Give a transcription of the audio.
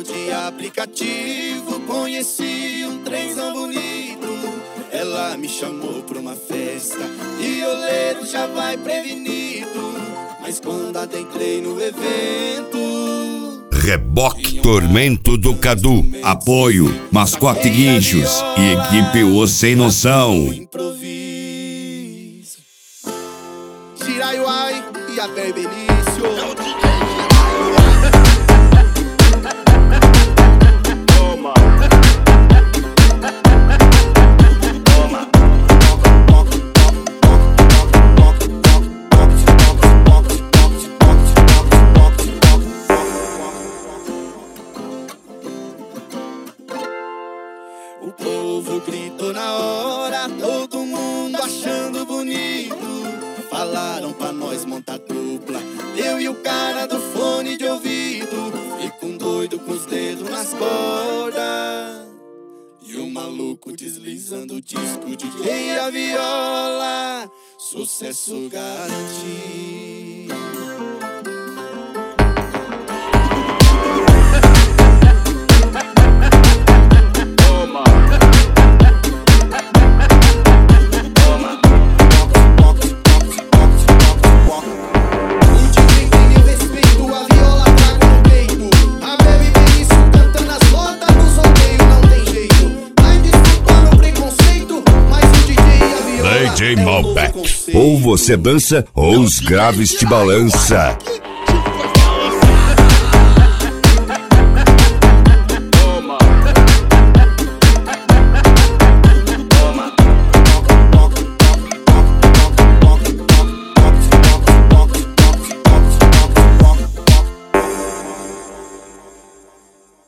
de aplicativo, conheci um trenzão bonito. Ela me chamou pra uma festa e o oleiro já vai prevenido. Mas quando adentrei no evento, Reboque Tormento do Cadu. Apoio Mascote Guinchos e equipe O Sem Noção. improviso. Shiraiwai e a Benício. O povo gritou na hora, todo mundo achando bonito. Falaram pra nós montar dupla, eu e o cara do fone de ouvido. Fico um doido com os dedos nas cordas e o maluco deslizando o disco, DJ e a viola, sucesso garantido. DJ Malbec. Ou você dança ou os graves te balança.